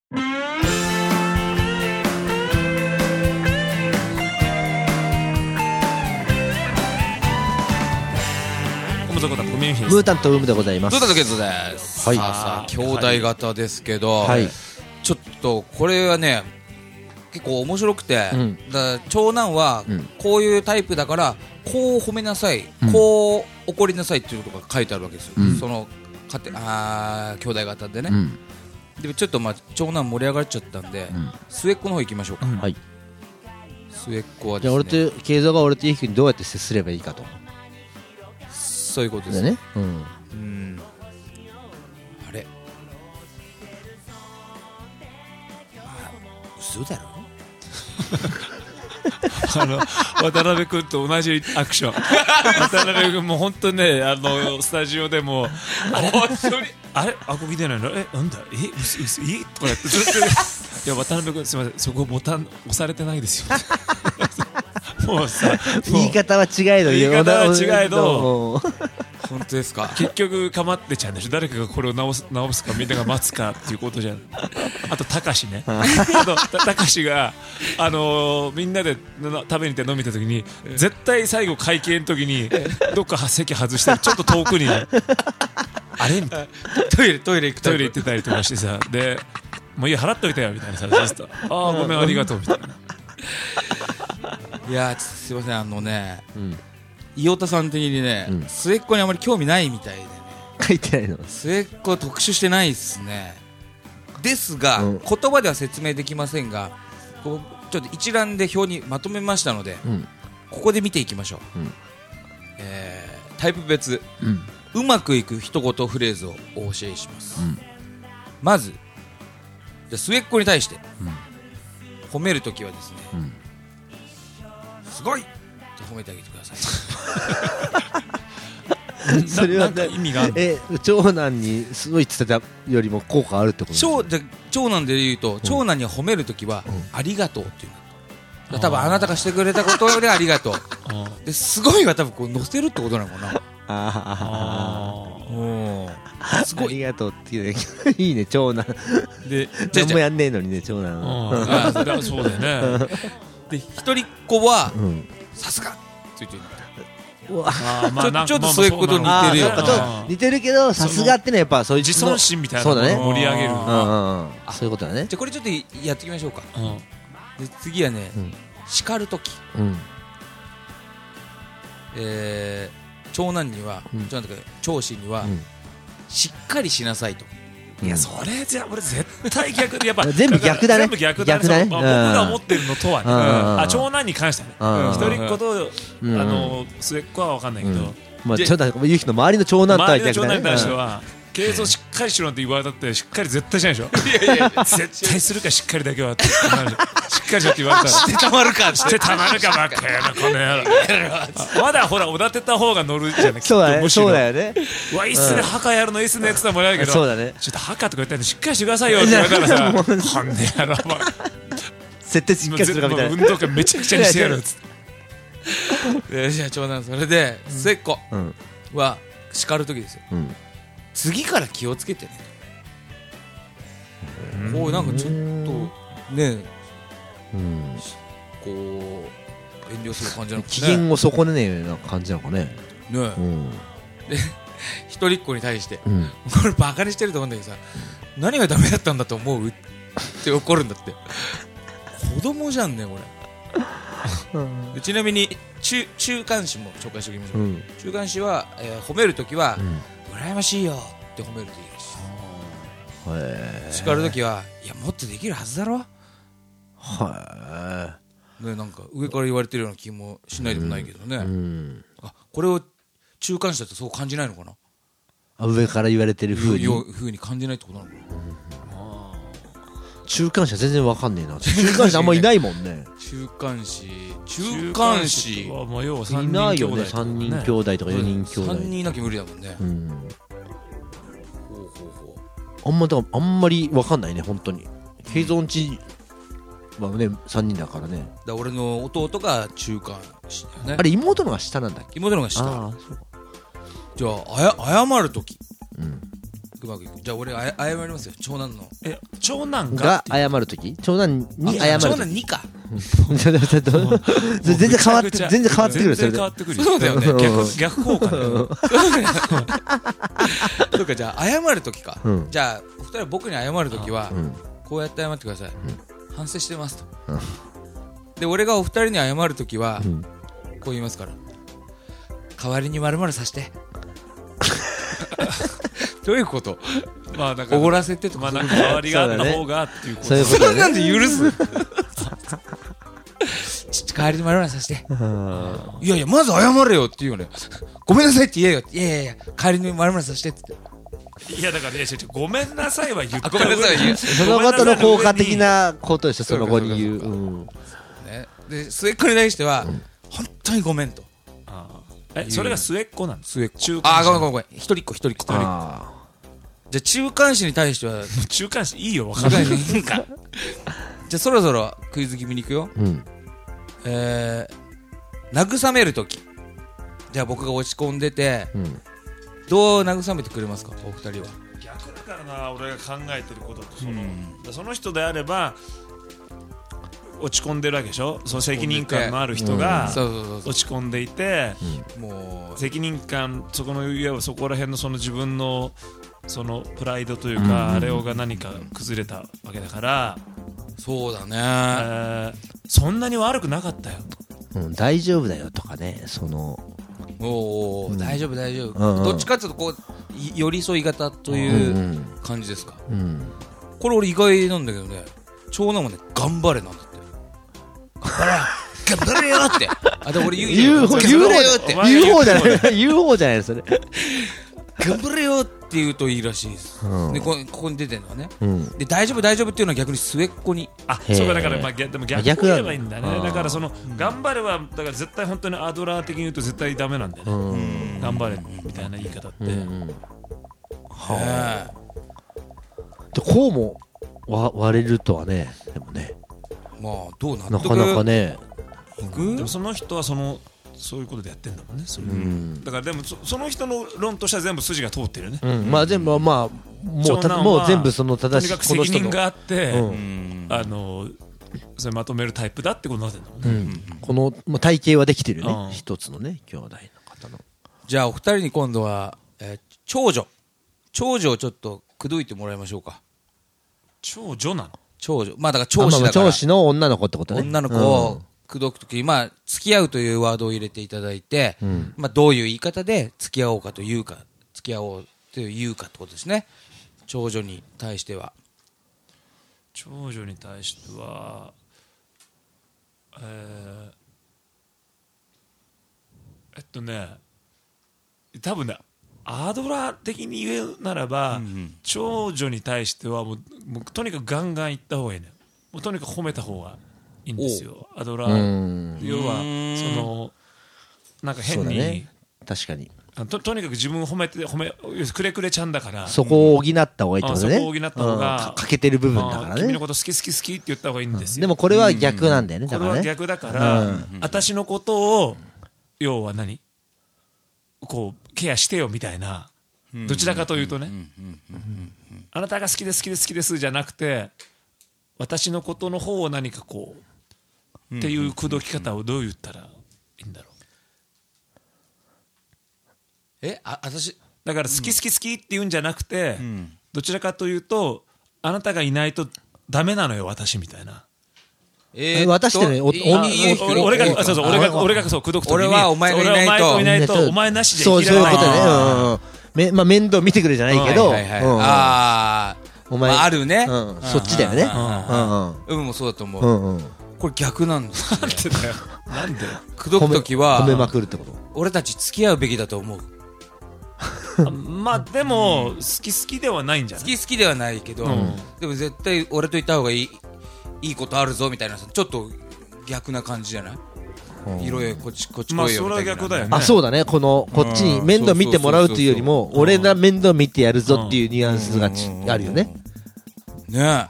ムータンとウムでございます。 ムータンとケンゾです。さあ兄弟型ですけど、はい、ちょっとこれはね結構面白くて、だ長男はこういうタイプだからこう褒めなさい、こう怒りなさいっていうことが書いてあるわけですよ、その兄弟型でね、でちょっと長男盛り上がっちゃったんで、末っ子の方行きましょうか。はい、末っ子はですね、じゃあ俺と慶三が俺とゆうきくんにどうやって接すればいいかと、 そういうことですね。あれ、嘘だろ渡辺君と同じアクション渡辺君も本当ね、スタジオでもあれあこぎ出ないの、なんだ嘘いいとかやってずっといや渡辺君すみません、そこボタン押されてないですよもうさ、 言い方は違えど本当ですか。結局かまってちゃうんでしょ。誰かがこれを直すかみんなが待つかっていうことじゃん。あとたかしね、あとたかしがみんなで食べに行って飲みた時に絶対最後会計の時にどっか席外してちょっと遠くにあれみたいなトイレ行ってたりとかしてさ、でもういい払っといたよみたいなさ、そうするとああごめんありがとうみたいな。いやすいません、伊予田さん的にね、末っ子にあまり興味ないみたいでね。 書いてないの。 末っ子特集してないですね。ですが、言葉では説明できませんが、こうちょっと一覧で表にまとめましたので、ここで見ていきましょう。タイプ別、うまくいく一言フレーズをお教えします。まずじゃあ末っ子に対して、褒めるときはですね、すごいって褒めてあげてくださいそれは意味がある。長男にすごいって言ってたよりも効果あるってことですか。 長男で言うと、長男に褒めるときは、ありがとうっていうの、多分あなたがしてくれたことでありがとうですごいは多分こう乗せるってことなのかな。 すごいありがとうっていうねいいね長男で何もやんねえのにね長男そうだよね。で一人っ子はさすがって言ってる。ちょっとそういうこと似てるよ。 似てるけどさすがってのはやっぱそういう自尊心みたいなのを盛り上げる。 そういうことだね。 じゃあこれちょっとやっていきましょうか。で次はね、叱るとき、長男には長子にはしっかりしなさいと。いやそれじゃ俺絶対逆でやっぱ全部逆だね。 僕が思ってるのとはね、長男に関してはね、一人っ子と末っ子は分かんないけど、 長男ゆうきの周りの長男とは逆だね。 周りの長男に対しては継続しっかりしろって言われたってしっかり絶対しないでしょ。いや絶対するかしっかりだけはってしっかりしろって言われたらしてたまるかばっかやなこの野郎。まだほらおだてた方が乗るじゃない。 そうだよね。 わいいっすね、墓やるのいいっすねって言ったらもらえるけど、 そうだね、 ちょっと墓とか言ったらしっかりしてくださいよって言われたらさ、こんな野郎絶対しっかりするかみたいな、 運動会めちゃくちゃにしてやるっつって。じゃあ長男それで末っ子は叱る時ですよ。次から気をつけてね。こうなんかちょっとね、こう遠慮する感じなのかね。 機嫌を損ねねえような感じなのかね。で一人っ子に対して、これバカにしてると思うんだけどさ、何がダメだったんだと思うって怒るんだって。子供じゃんねこれ。ちなみに中間子も紹介しておきましょう。中間子は褒めるときは羨ましいよって褒めるといいらしい。叱るときはいやもっとできるはずだろ。なんか上から言われてるような気もしないでもないけどね。これを中間子だとそう感じないのかな。 上から言われてる風に感じないってことなのかな。 中間子は全然わかんねえな。中間子あんまいないもんね。 中間子はまあ要は3 人いないよね。3人兄弟とか4人兄弟。 3人いなきゃ無理だもんね。 あんまりわかんないね本当に。継存地はね3人だからね。 俺の弟が中間子だよね。 あれ妹のが下なんだっけ。 妹のが下。じゃあ謝るときうまくいく。じゃあ俺謝りますよ、長男の。 長男が謝るとき、長男に謝るとき。 長男2か。 全然変わってくる。 全然変わってくる。 そうだよね。 逆効果だよ。 そうか、じゃあ謝るときか。じゃあお二人僕に謝るときはこうやって謝ってください。反省してますと。で俺がお二人に謝るときはこう言いますから。代わりに〇〇さしてどういうこと？ まあだからおごらせてとか、 まあなんか代わりがあった方がっていうこと。 そういうことなんで許す代わりに〇〇さしていやいやまず謝れよって言うよね。ごめんなさいって言えよ。いやいや代わりに〇〇さしてって。 いやだからごめんなさいは言ったごめんなさい。 その後の効果的なことでしょ、その後に言う。 ね、で末っ子に対しては本当にごめんと。 それが末っ子なんです。 末っ子。 中間子。 ごめん一人っ子。じゃあ中間子に対しては中間子いいよ、分かんない。 じゃあそろそろクイズ気味に行くよ。慰めるとき、じゃあ僕が落ち込んでてどう慰めてくれますか、お二人は。 逆だからな、俺が考えてることとその人であれば落ち込んでるわけでしょ。その責任感のある人が落ち込んでいて、もう責任感、そこのいわばそこら辺のその自分のそのプライドというか、あれが何か崩れたわけだから、 そうだね、 そんなに悪くなかったよ、 大丈夫だよとかね、その大丈夫大丈夫、どっちかっていうとこう寄り添い型という感じですか。これ俺意外なんだけどね、長男もね頑張れなんだって。頑張れよって。で俺言う方じゃないそれ。頑張れよって言うといいらしいです。でここに出てるのはね。で大丈夫大丈夫っていうのは逆に末っ子に。 そうか、だからでも逆に言えばいいんだね。だからその頑張れはだから絶対本当にアドラー的に言うと絶対ダメなんだよね。頑張れみたいな言い方って。 でこうも割れるとはね、でもね。 まあどうなかなかね。 でもその人はそういうことでやってんだもんね。だからでもその人の論としては全部筋が通ってるね。 まあ全部もう全部その正しい、 とにかく責任があってそれまとめるタイプだってことになってんだもんね。 この体系はできてるね、一つのね兄弟の方の。 じゃあお二人に今度は長女をちょっと口説いてもらいましょうか。 長女なの？ 長女、まあだから長子だから長子の女の子ってことね。 女の子を口説くとき、まあ付き合うというワードを入れていただいて、まあどういう言い方で付き合おうかというか、付き合おうというかってことですね。長女に対しては。 長女に対しては多分ね、アドラー的に言うならば、長女に対してはもうとにかくガンガン言った方がいいね。もうとにかく褒めた方がいいんですよ、アドラー。要はそのなんか変に、 確かにとにかく自分を褒めくれくれちゃんだから、 そこを補った方がいいってことね。 そこを補った方が欠けてる部分だからね。 君のこと好き好き好きって言った方がいいんですよ。 でもこれは逆なんだよね。 これは逆だから、私のことを要はこうケアしてよみたいな、どちらかというとね、あなたが好きです好きです好きですじゃなくて、私のことの方を何かこうっていう口説き方をどう言ったらいいんだろう。 私だから好き好き好きって言うんじゃなくて、どちらかというとあなたがいないとダメなのよ私みたいな。 私ってね、 俺がそう口説くときに、 俺はお前がいないとお前なしで生きられない。 そういうことね。まあ面倒見てくれじゃないけど、お前あるね。 そっちだよね。 もそうだと思う。これ逆なんですね。 なんで口説くときは褒めまくるってこと。 俺たち付き合うべきだと思う。 まあでも好き好きではないんじゃない？ 好き好きではないけど、でも絶対俺といた方がいいことあるぞみたいな、ちょっと逆な感じじゃない？色々こっち来いよみたいな。まあそれは逆だよね。 そうだね。こっちに面倒見てもらうというよりも、俺が面倒見てやるぞっていうニュアンスがあるよね。 ね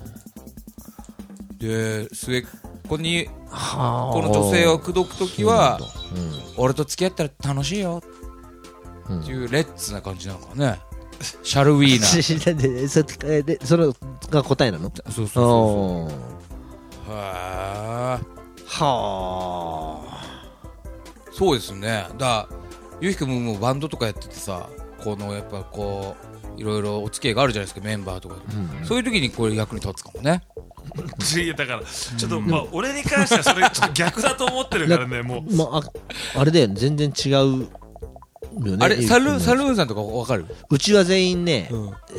え。で末っ子にこの女性を口説くときは、俺と付き合ったら楽しいよっていうレッツな感じなのかね。 シャルウィーナでそれが答えなの？ そうそうははあそうですね。ゆうひくんもバンドとかやっててさ、このやっぱこういろいろお付き合いがあるじゃないですか、メンバーとかで、そういう時にこれ役に立つかもね。 いやだからちょっとまあ俺に関してはそれちょっと逆だと思ってるからねもう。 あれだよね、全然違うよね。 あれサルーンさんとかわかる？ うちは全員ね、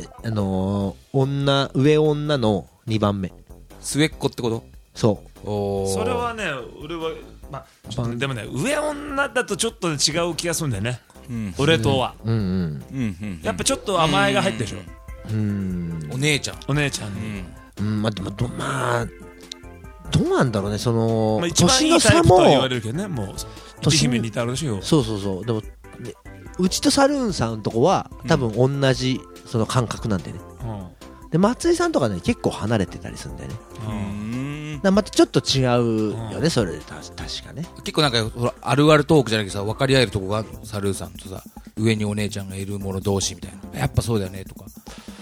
上女の2番目。 末っ子ってこと？ そう。 それはね俺はまあでもね上女だとちょっと違う気がするんだよね、俺とは、やっぱちょっと甘えが入ってるでしょ、 お姉ちゃんに、まあでもどうなんだろうね、その、 一番いいタイプとは言われるけどね、もう一姫に至るでしょ。そうでも、ね、うちとサルーンさんのとこは多分同じその感覚なんでね、で松井さんとかね結構離れてたりするんだよね、またちょっと違うよね、それで確かね。 結構なんかほらあるあるトークじゃなくてさ、分かり合えるとこがあるの？サルーさんとさ、上にお姉ちゃんがいる者同士みたいな、やっぱそうだよねとか。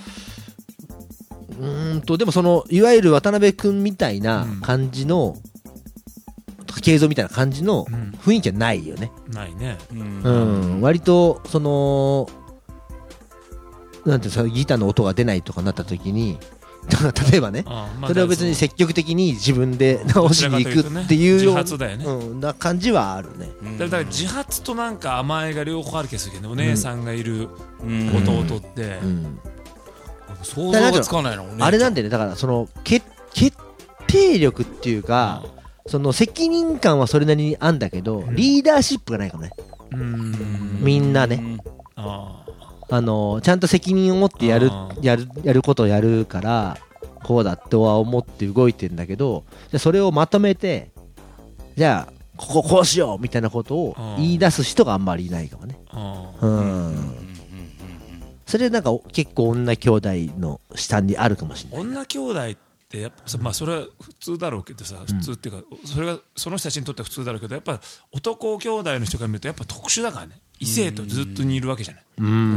でもそのいわゆる渡辺君みたいな感じの、慶三みたいな感じの雰囲気はないよね。 ないね。 割とそのなんていうの、ギターの音が出ないとかなった時に。例えばね、それを別に積極的に自分で直しに行くっていうような感じはあるね。 だから自発となんか甘えが両方ある気がするけど、お姉さんがいる弟って想像がつかないの。 あれなんでね、だからその決定力っていうか、その責任感はそれなりにあんだけど、リーダーシップがないかもね、みんなね。ちゃんと責任を持ってやることをやるからこうだとは思って動いてるんだけど、じゃそれをまとめてじゃあこうしようみたいなことを言い出す人があんまりいないかもね。それなんか結構女兄弟の下にあるかもしれない。 女兄弟ってやっぱまあそれは普通だろうけどさ、普通っていうかそれがその人たちにとっては普通だろうけど、やっぱ男兄弟の人から見るとやっぱ特殊だからね。異性とずっとにいるわけじゃない。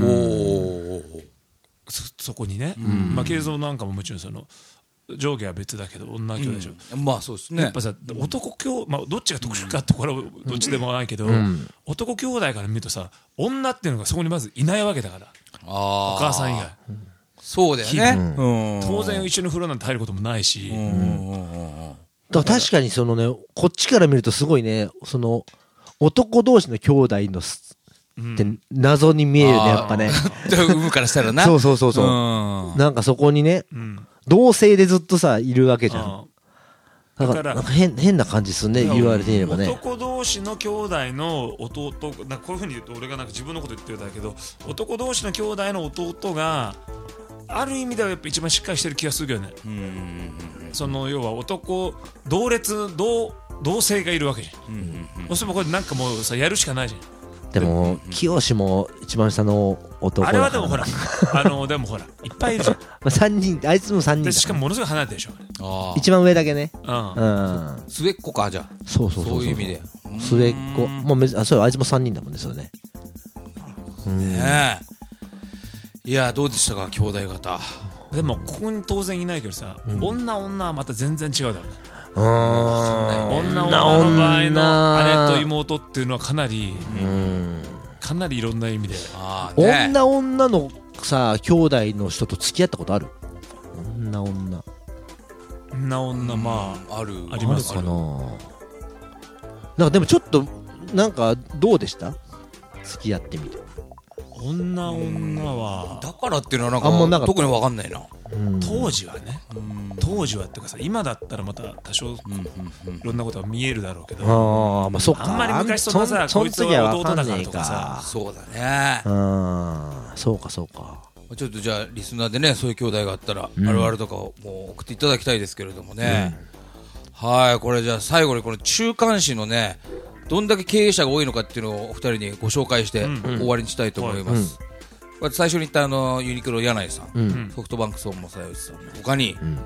そこにね、まあ慶三なんかももちろんその上下は別だけど女兄弟でしょ。 まあそうですね。 やっぱさ男兄、まあどっちが特殊かってこれはどっちでもないけど、男兄弟から見るとさ、女っていうのがそこにまずいないわけだから、お母さん以外。 そうだよね。 当然一緒に風呂なんて入ることもないし。 だから確かにそのね、こっちから見るとすごいね、その男同士の兄弟のって謎に見えるね、やっぱね。 産むからしたらな。 そう。なんかそこにね、同性でずっとさいるわけじゃん。だからなんか変な感じするね、言われてみればね。 男同士の兄弟の弟、なんかこういう風に言うと俺がなんか自分のこと言ってるんだけど、男同士の兄弟の弟がある意味ではやっぱ一番しっかりしてる気がするけどね。その要は同性がいるわけじゃん。どうしてもこれなんかもうさやるしかないじゃん。 でも清も一番下の男あれはでもほらでもほらいっぱいいるじゃん。 3人、あいつも3人だ。 しかもものすごい離れてるでしょ。 一番上だけね。 末っ子か、じゃあ。 そういう意味で末っ子もうそう、あいつも3人だもんね、それね。 いやどうでしたか、兄弟方。 でもここに当然いないけどさ、女はまた全然違うだろうね。女の場合の姉と妹っていうのはかなりいろんな意味で、 女のさ兄弟の人と付き合ったことある？女まあありますかな。なんかでもちょっとなんかどうでした？付き合ってみて。女はだからっていうのはなんか特に分かんないな。 当時はね、当時はっていうかさ、今だったらまた多少いろんなことが見えるだろうけど、 まあそっか、 あんまり昔そんなさ、こいつは弟だからとかさ、 そうだね。 そうか。 ちょっとじゃあリスナーでね、そういう兄弟があったら、あるあるとかをもう送っていただきたいですけれどもね。はい、これじゃあ最後にこの中間子のね、どんだけ経営者が多いのかっていうのをお二人にご紹介して終わりにしたいと思います。最初に言ったユニクロ柳井さん、ソフトバンク孫正義さんの他に、もう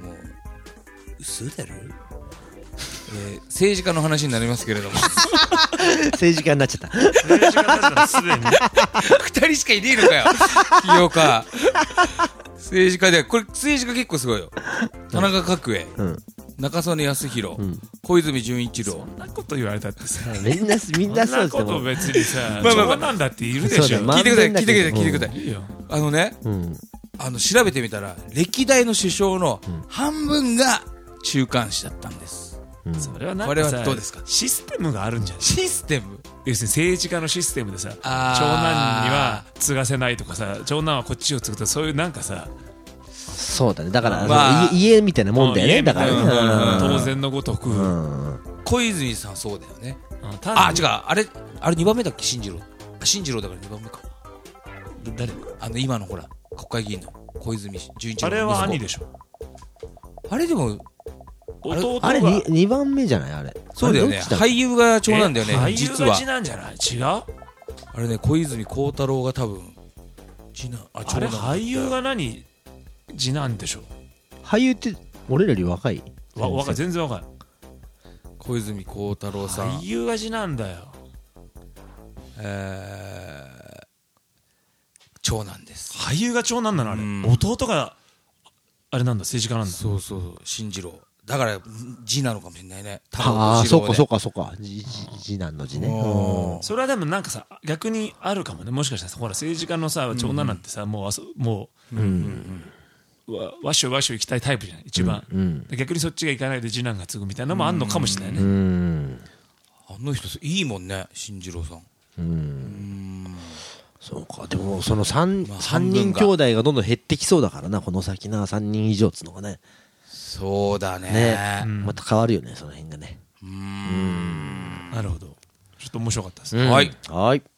嘘だろ、政治家の話になりますけれども政治家になっちゃった。 政治家だったらすでに 2人しかいねえのかよ清岡。政治家でこれ政治家結構すごいよ。田中角栄、中曽根康弘、小泉純一郎。 そんなこと言われたってさ、 みんなそうですそんなこと別にさ、長男だっているでしょ。 聞いてください聞いてください聞いてください。 いいよ。 調べてみたら歴代の首相の半分が中間子だったんです。 それはなんこれかさ、 はどうですか。 システムがあるんじゃない。 システム、 要するに政治家のシステムでさ、長男には継がせないとかさ、長男はこっちを継ぐとか、そういうなんかさ、 そうだね。だから家みたいなもんだよね。だから当然のごとく。 小泉さんそうだよね。あ、違う、あれ2番目だっけ。進次郎だから2番目か。 誰？ 今のほら国会議員の小泉純一郎。 あれは兄でしょ。 あれでも弟があれ2番目じゃないあれ。 そうだよね。俳優が長男だよね。 俳優実はが次男じゃない？違う？ あれね、小泉孝太郎が多分次男。 あれ俳優が何？次男でしょ。 俳優って俺らより若い？ 若い、全然若い。 小泉孝太郎さん。 俳優が次男だよ。 長男です。 俳優が長男なのあれ。弟があれなんだ、政治家なんだ。 そうそう、進次郎。だから字なのかもしれないね。 ああ、そうか。次男の字ね。 それはでもなんかさ、逆にあるかもね。もしかしたらほら政治家のさ長男なんてさ、もうわっしょいわっしょい行きたいタイプじゃない一番。逆にそっちが行かないで次男が継ぐみたいなのもあんのかもしれないね。 あの人いいもんね、進次郎さん。 そうか。でもその3人兄弟がどんどん減ってきそうだからな、この先な。3人以上っつうのがね。 そうだね。 また変わるよね、その辺がね。 なるほど。ちょっと面白かったですね。はい。 はい。